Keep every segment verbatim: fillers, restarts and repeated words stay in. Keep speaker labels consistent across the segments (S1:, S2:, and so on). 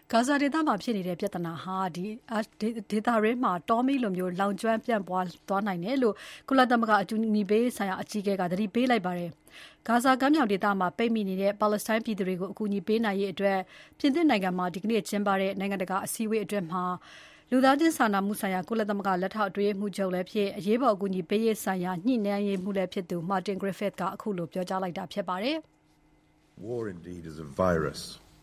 S1: ဂါဇာဒေသမှာဖြစ်နေတဲ့ပြဿနာဟာဒီဒေသရင်းမှာတောမီလိုမျိုးလောင်ကျွမ်းပြန့်ပွားသွားနိုင်တယ်လို့ကုလသမဂ္ဂအတူညီပေးဆိုင်ရာအကြီးအကဲကသတိပေးလိုက်ပါတယ်။ဂါဇာကမ်းမြောင်ဒေသမှာပိတ်မိနေတဲ့ပါလက်စတိုင်းပြည်သူတွေကိုအကူအညီပေးနိုင်ရေးအတွက်ပြင်သစ်နိုင်ငံမှာဒီကနေ့ကျင်းပတဲ့နိုင်ငံတကာအစည်းအဝေးအတွင်းမှာလူသားချင်းစာနာမှုဆိုင်ရာကုလသမဂ္ဂလက်ထောက်အတွင်းမှုချုပ်လည်းဖြစ်အရေးပေါ်အကူအညီပေးရေးဆိုင်ရာညှိနှိုင်းရေးမှုလည်းဖြစ်သူ Martin Griffiths ကအခုလိုပြောကြားလိုက်တာဖြစ်ပါတယ်။
S2: War indeed is a virus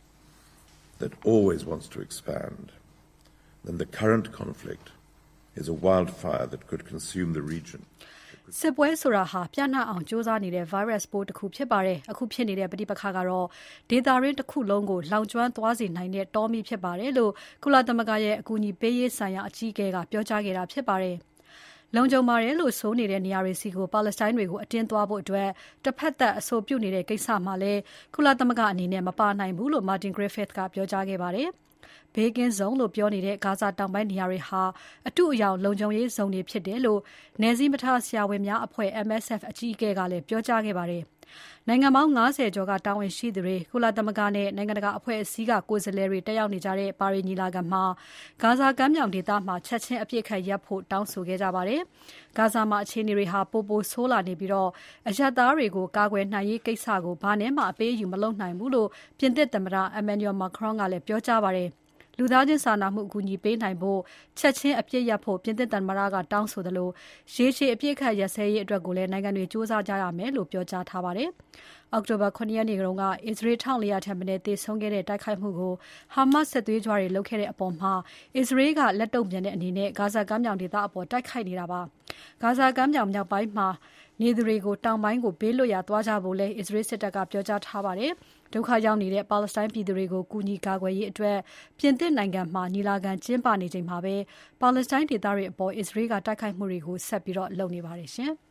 S2: that always wants to expand. Then the current conflict is a wildfire that could consume the region.
S1: စစ်ပွဲဆိုတာဟာပြန့်နှံ့အောင်ကြိုးစားနေတဲ့ virus ပိုးတစ်ခုဖြစ်ပါတယ်။အခုဖြစ်နေတဲ့ပဋိပက္ခကတော့ဒေသရင်းတစ်ခုလုံးကိုလောင်ကျွမ်းသွားစေနိုင်တဲ့တောမီဖြစ်ပါတယ်လို့ကုလသမဂ္ဂရဲ့အကူအညီပေးရေးဆိုင်ရာအကြီးအကဲကပြောကြားခဲ့တာဖြစ်ပါတယ်။လုံခြုံပါတယ်လို့ဆိုနေတဲ့နေရာတွေစီကိုပါလက်စတိုင်းတွေကိုအတင်းသွားဖို့အတွက်တစ်ဖက်သက်အဆိုပြုနေတဲ့ကိစ္စမှာလည်းကုလသမဂ္ဂအနေနဲ့မပါနိုင်ဘူးလို့ Martin Griffiths ကပြောကြားခဲ့ပါတယ်။ဘေးကင်းဇုံလို့ပြောနေတဲ့ဂါဇာတောင်ပိုင်းနေရာတွေဟာအတုအယောင်လုံခြုံရေးဇုံတွေဖြစ်တယ်လို့နယ်စည်းမထားဆရာဝန်များအဖွဲ့ M S F အကြီးအကဲကလည်းပြောကြားခဲ့ပါတယ်။နိုင်ငံပေါင်း၅၀ကျော်ကတာဝန်ရှိသူတွေကုလသမဂ္ဂနဲ့နိုင်ငံတကာအဖွဲ့အစည်းကကိုယ်စားလှယ်တွေတက်ရောက်နေကြတဲ့ပါရီညီလာခံမှာဂါဇာကမ်းမြောင်ဒေသမှာချက်ချင်းအပြစ်ခတ်ရပ်ဖို့တောင်းဆိုခဲ့ကြပါတယ်။ဂါဇာမှာအခြေအနေတွေဟာပိုပိုဆိုးလာနေပြီးတော့အရပ်သားတွေကိုကာကွယ်နိုင်ရေးကိစ္စကိုဘာနဲ့မှအပေးအယူမလုပ်နိုင်ဘူးလို့ပြင်သစ်သမ္မတ Emmanuel Macron ကလည်းပြောကြားပါတယ်။လူသားချင်းစာနာမှုအကူအညီပေးနိုင်ဖို့ချက်ချင်းအပြစ်ရပ်ဖို့ပြင်သစ်သမ္မတကတောင်းဆိုသလိုရေရှည်အပြစ်ခတ်ရပ်စဲရေးအတွက်ကိုလည်းနိုင်ငံတွေစူးစမ်းကြရမယ်လို့ပြောကြားထားပါတယ်။အောက်တိုဘာခုနှစ်ရက်နေ့ကအစ္စရေး၁၄၀၀ထက်မနည်းသေဆုံးခဲ့တဲ့တိုက်ခိုက်မှုကိုဟာမတ်စစ်သွေးကြွတွေလုပ်ခဲ့တဲ့အပေါ်မှာအစ္စရေးကလက်တုံ့ပြန်တဲ့အနေနဲ့ဂါဇာကမ်းမြောင်ဒေသအပေါ်တိုက်ခိုက်နေတာပါ။ဂါဇာကမ်းမြောင်မြောက်ပိုင်းမှာနေသူတွေကိုတောင်ပိုင်းကိုဘေးလွတ်ရာသွားကြဖို့လည်းအစ္စရေးစစ်တပ်ကပြောကြားထားပါတယ်။ဒုက္ခရောက်နေတဲ့ပါလက်စတိုင်းပြည်သူတွေကိုကူညီကာကွယ်ရေးအတွက်ပြင်သစ်နိုင်ငံမှာညီလာခံကျင်းပနေချိန်မှာပဲပါလက်စတိုင်းဒေသတွေအပေါ်အစ္စရေးကတိုက်ခိုက်မှုတွေကိုဆက်ပြီးလုပ်နေပါတယ်ရှင်။